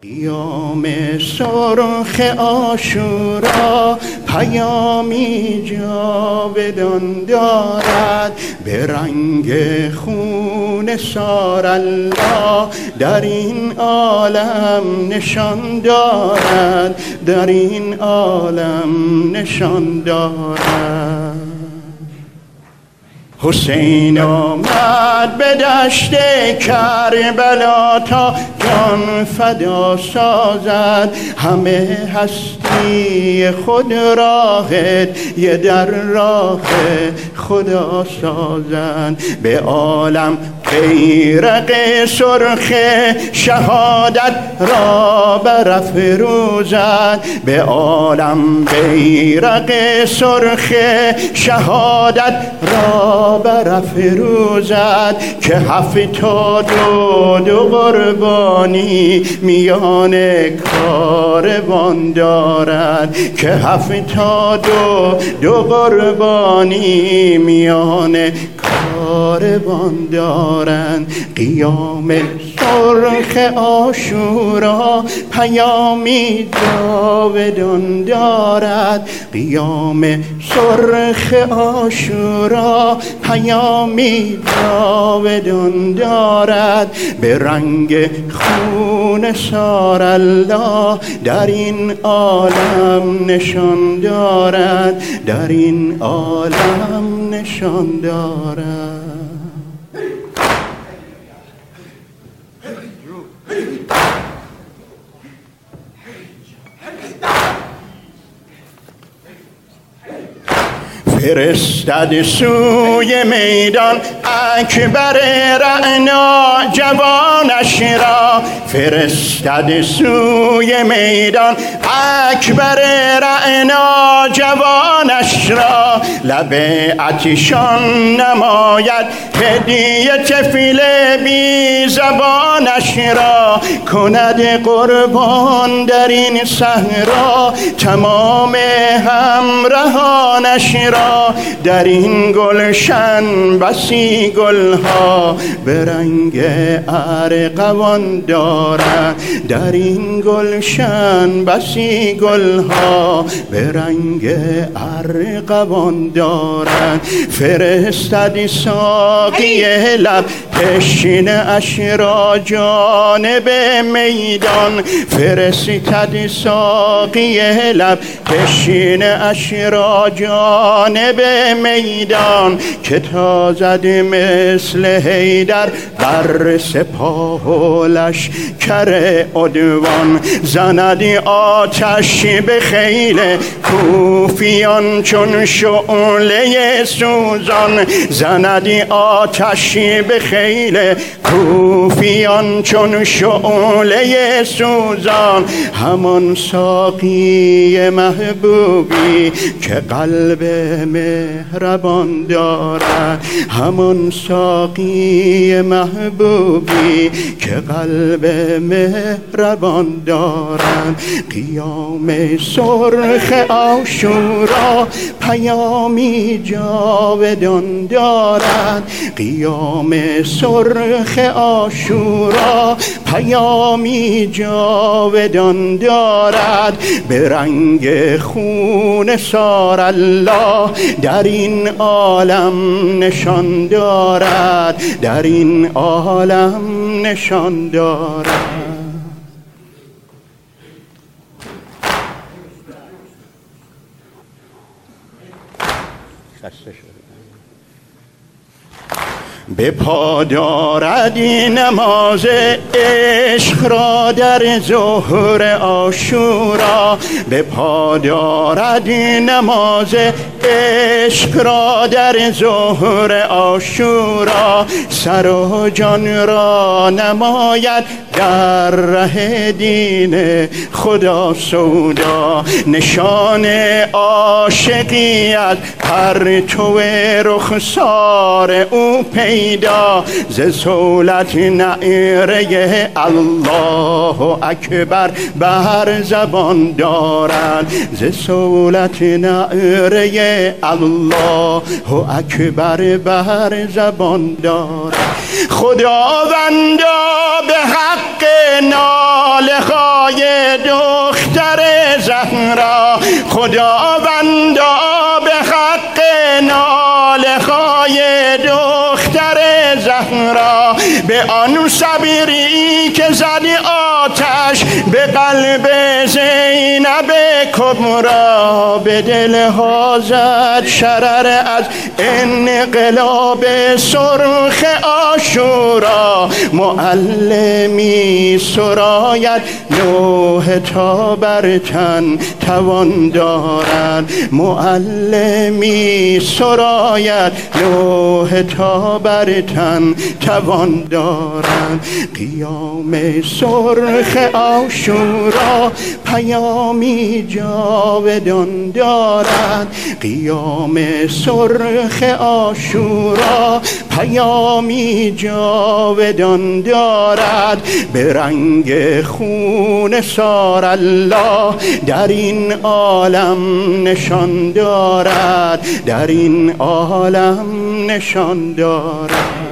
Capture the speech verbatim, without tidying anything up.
قیام سرخ عاشورا پیامی جاودان دارد، به رنگ خون سار الله در این عالم نشان دارد، در این عالم نشان دارد. حسین آمد به دشت کربلا تا جان فدا سازد، همه هستی خود راهد یه در راه خدا سازند. به عالم بیرق سرخ شهادت را برافروزد، به عالم بیرق سرخ شهادت را برافروزد، که هفتاد و دو قربانی میان کاروان دارد، که هفتاد و دو قربانی میان کاروان دارند. قیام سرخ عاشورا پیامی جاودان دارد، قیام سرخ عاشورا پیامی جاودان دارد، به رنگ خون سار الله در این عالم نشان دارد، در این عالم نشان دارد. فرستد سوی میدان اکبر رعنا جوانش را، فرستد سوی میدان اکبر رعنا جوانش را، لب عطشان نماید هدیه طفل بی زبانش را، کند قربان در این صحرا تمام همراهانش را. در این گلشن بسی گلها به رنگ ارغوان دارد، در این گلشن بسی گلها به رنگ ارغوان دارد. فرستد ساقی لب تشنه اش را جانب میدان، فرستد ساقی لب تشنه اش را جانب میدان، که تازد مثل حیدر بر سپاه و لشکر عدوان، زند آتش به خیل کوفیان چون شعله سوزان، زند آتش به خیل کوفیان چون شعله سوزان. همان ساقی محبوبی که قلب مهربان دارد، همان ساقی محبوبی که قلب مهربان دارد. قیام سرخ عاشورا پیامی جاودان دارد، قیام سرخ عاشورا پیامی جاودان دارد، به رنگ خون سار الله در این عالم نشان دارد، در این عالم نشان دارد. به پا دارد نماز عشق را در ظهر عاشورا، به پا دارد نماز عشق را در ظهر عاشورا، سر و جان را نماید در ره دین خدا سودا، نشان عاشقی از پرتو رخسار او پیدا پیدا ز صولت نعره الله اکبر بر زبان دارد ز صولت نعره الله اکبر بر زبان دارد خداوندا به حق ناله های دختر زهرا خداوندا به حق ناله های دختر زهرا به آن صبری که زدی آتش به قلب زینب کبرا به دلها زد شرر از انقلاب سرخ عاشورا معلمی سراید لوح تا بر تن توان دارد معلمی سراید لوح تا بر تن توان دارد قیام سرخ عاشورا پیامی جاودان دارد قیام سرخ عاشورا پیامی جاودان دارد به رنگ خون سار الله در این عالم نشان دارد در این عالم نشان دارد